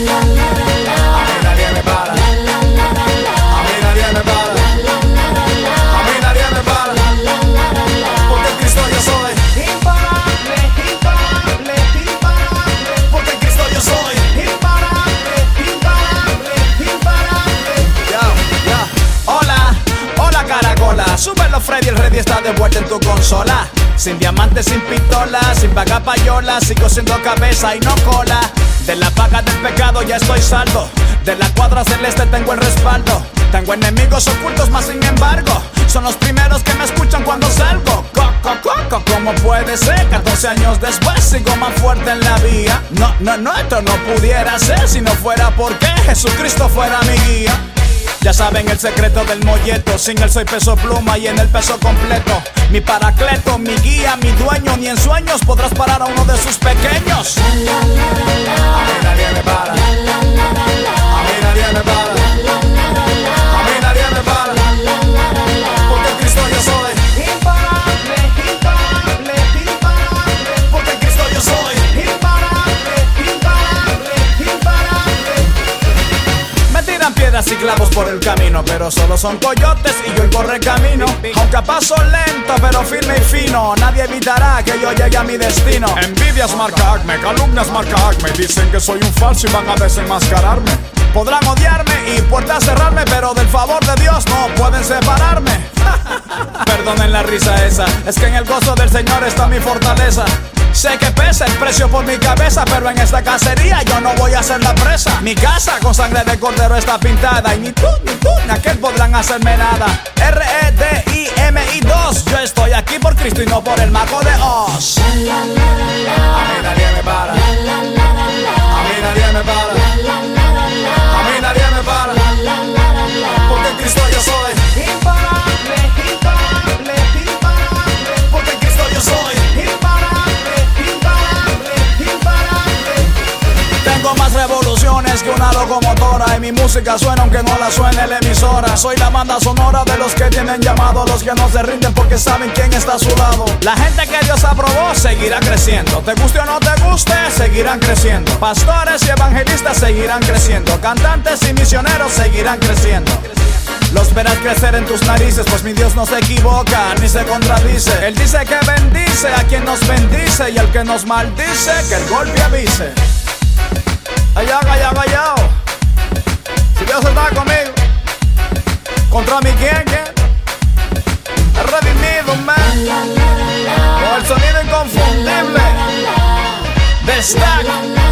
A mí nadie me para. A mí nadie me para. A mí nadie me para. Porque en Cristo yo soy imparable, imparable, imparable. Porque en Cristo yo soy imparable, imparable, imparable. Hola, hola caracola. Súbelo Freddy, el Ready está de vuelta en tu consola. Sin diamantes, sin pistola, sin paga payola. Sigo siendo cabeza y no cola. De la paga del pecado ya estoy saldo. De la cuadra celeste tengo el respaldo. Tengo enemigos ocultos, más sin embargo son los primeros que me escuchan cuando salgo. ¿Cómo puede ser? 14 años después sigo más fuerte en la vía. No, esto no pudiera ser si no fuera porque Jesucristo fuera mi guía. Ya saben el secreto del molleto. Sin él soy peso pluma y en el peso completo. Mi paracleto, mi guía, mi dueño. Ni en sueños podrás parar a uno de sus pequeños. A mí nadie me para. A mí nadie me para. A mí nadie me para. Porque en Cristo yo soy imparable, imparable, imparable. Porque en Cristo yo soy imparable, imparable, imparable. Me tiran piedras y clavos por el camino, pero solo son coyotes y yo el corre camino. Aunque a paso lento, pero firme y fino, nadie evitará que yo llegue a mi destino. Envidias marca acme, calumnias marca acme. Dicen que soy un falso y van a desenmascararme. Podrán odiarme y puertas cerrarme, pero del favor de Dios no pueden separarme. Perdonen la risa esa, es que en el gozo del Señor está mi fortaleza. Sé que pesa el precio por mi cabeza, pero en esta cacería yo no voy a ser la presa. Mi casa con sangre de cordero está pintada y ni tú, ni aquel podrán hacerme nada. REDIMI2, yo estoy aquí por Cristo y no por el mago de Oz. A mí nadie me para. A mí nadie me para. A mí nadie me para. Porque en Cristo yo soy imparable, imparable, imparable. Porque en Cristo yo soy imparable, imparable, imparable. Tengo más revoluciones que una locomotora y mi música suena aunque no la suene la emisora. Soy la banda sonora de los que tienen llamado, los que no se rinden porque saben quién está a su lado. La gente que Dios aprobó seguirá creciendo. Te guste o no te guste, seguirán creciendo. Pastores y evangelistas seguirán creciendo. Cantantes y misioneros seguirán creciendo. Los verás crecer en tus narices, pues mi Dios no se equivoca ni se contradice. Él dice que bendice a quien nos bendice y al que nos maldice que el golpe avise. Allá, si Dios está conmigo, contra mí quién. El redimido, man. Con el sonido inconfundible de Stack.